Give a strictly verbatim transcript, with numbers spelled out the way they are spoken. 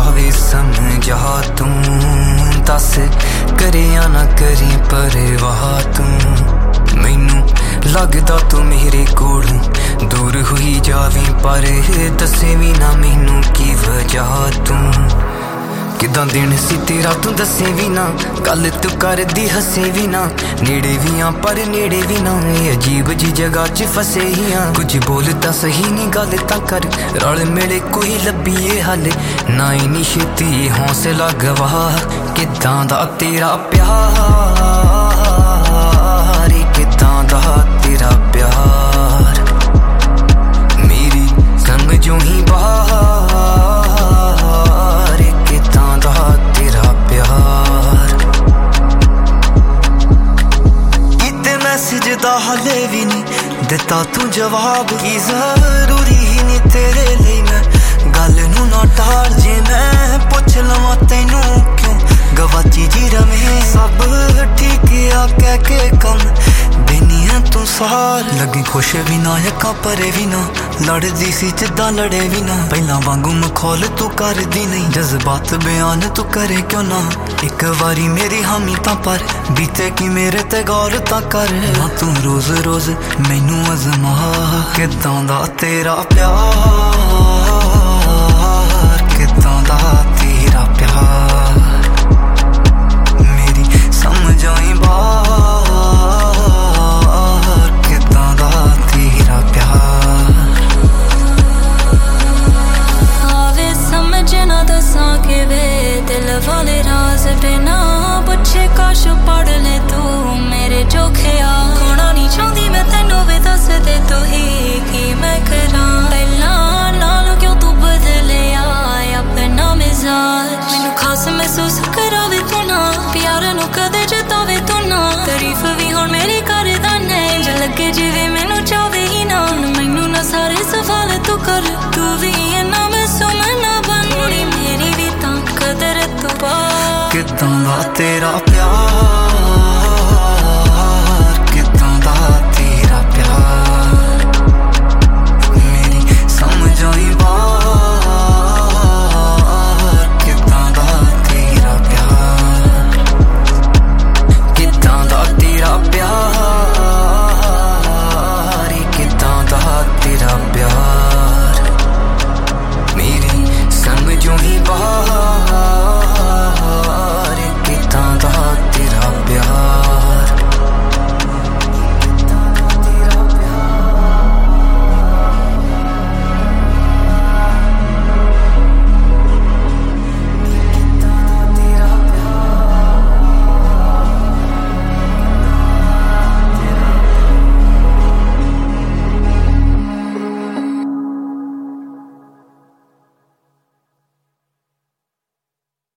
वे समझा तू दस करे या ना करी परवाह तू मैनू लगदा तू मेरे कोलों दूर हुई जावी पर दसे भी ना मैनू की वजह तू किदां दिन सी तेरा तू दसे भी ना गल तू करदी हसे भी ना नेड़े भी आ पर नेड़े भी ना अजीब जी जगह च फसे ही आ कुछ बोलदा सही नहीं गल तां कर रल मिले कोई लब्बीए हाले ना इन्नी छेती हौसला गवा किदां दा तेरा प्यार किदां दा तेरा प्यार मेरी समझों ही बाहर किदां दा तेरा प्यार इत्ते मैसेज दा हाले भी नहीं दिता तू जवाब की जरूरी ही नहीं तेरे लिए मैं गल नू ना टाल जे मैं पुछ लवां तैनू क्यों गवाची जी रमे सब ठीक आ कह के कम देनी है तू सार लगी खुश भी ना यका परे भी ना लड़दी सी जिद्दां लड़े भी ना पहला वांगू मखौल तू कर दी नहीं जज्बात बयान तू करे क्यों ना एक बारी मेरी हामी तां पर बीते की मेरे ते गौर तां कर ना तू रोज रोज मैनू अजमा किदां दा तेरा प्यार किदां दा तेरा प्यार मेरी समझ आई बाहर किदां दा तेरा प्यार आवे समझ ना दसां के वे दिल वाले राज बिना पुछे काश पढ़ ले तू मेरे जो ख्याल खोना नहीं चाहती मैं तैनू वे दस दे तू ही की मैं कर